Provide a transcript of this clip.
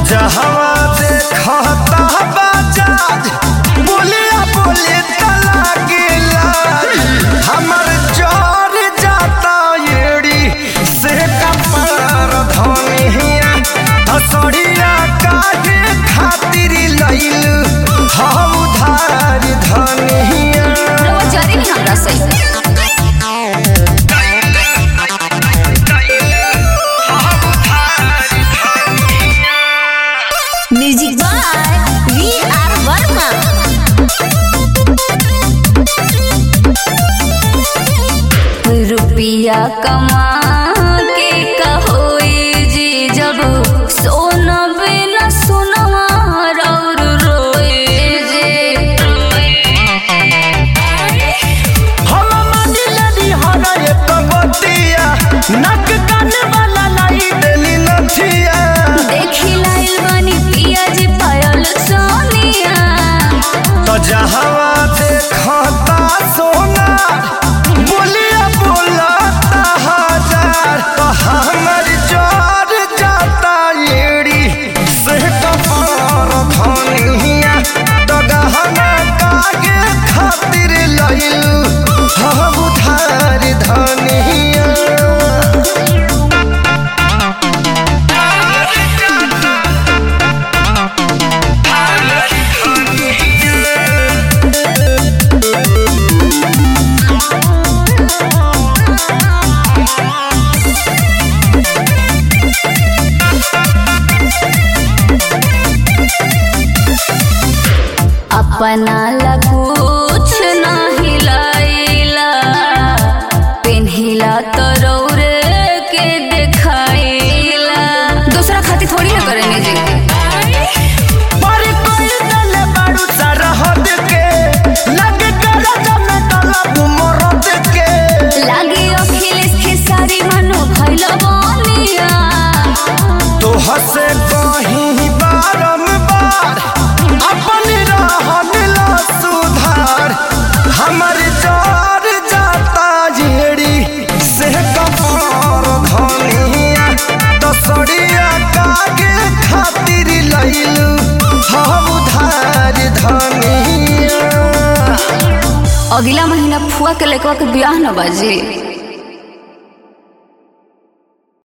जहवा देखता बाजाज बोलिया बोले तला गिला हमर जोर जाता एड़ी से कपार धनिया हसड़िया काहे खातिर लइल हम उधार धनिया रवा जारी नहीं हमरा सही म्यूजिक बाय वी.आर. वर्मा। रुपया कमा के कहोई जी जब सोना बिना सोनवा और रोए जे हम मानिलनी हर एक बतिया नक कान वाला लाई देली नथिया देखी लाइल बानी पिया जी पायल सोनिया तो जहवा देखता सोना बोलिया बोलता हजार तो हमर जोर जाता एड़ी से कपार धनिया तो गहना कागे खातिर लइल हम उधार धनिया अपना ला कुछ नहीं लाइला पेन्हिला तो रौरे के देखाइला दूसरा खातिर थोड़ी ना करेंगे जी पर कोई दले बाड़ू सरहद के लगे गरज में तलब मरद के लागे अखिलेश के सारी मनो भइल बनिया तो हसे कहीं बारंबार अपन रहन ला सुधार हमर जोर जाता जेड़ी से कपार धनिया तो सड़िया कागे खातिर लइल हम उधार धनिया अगला महीना फुआ के लड़का के ब्याह न बाजी।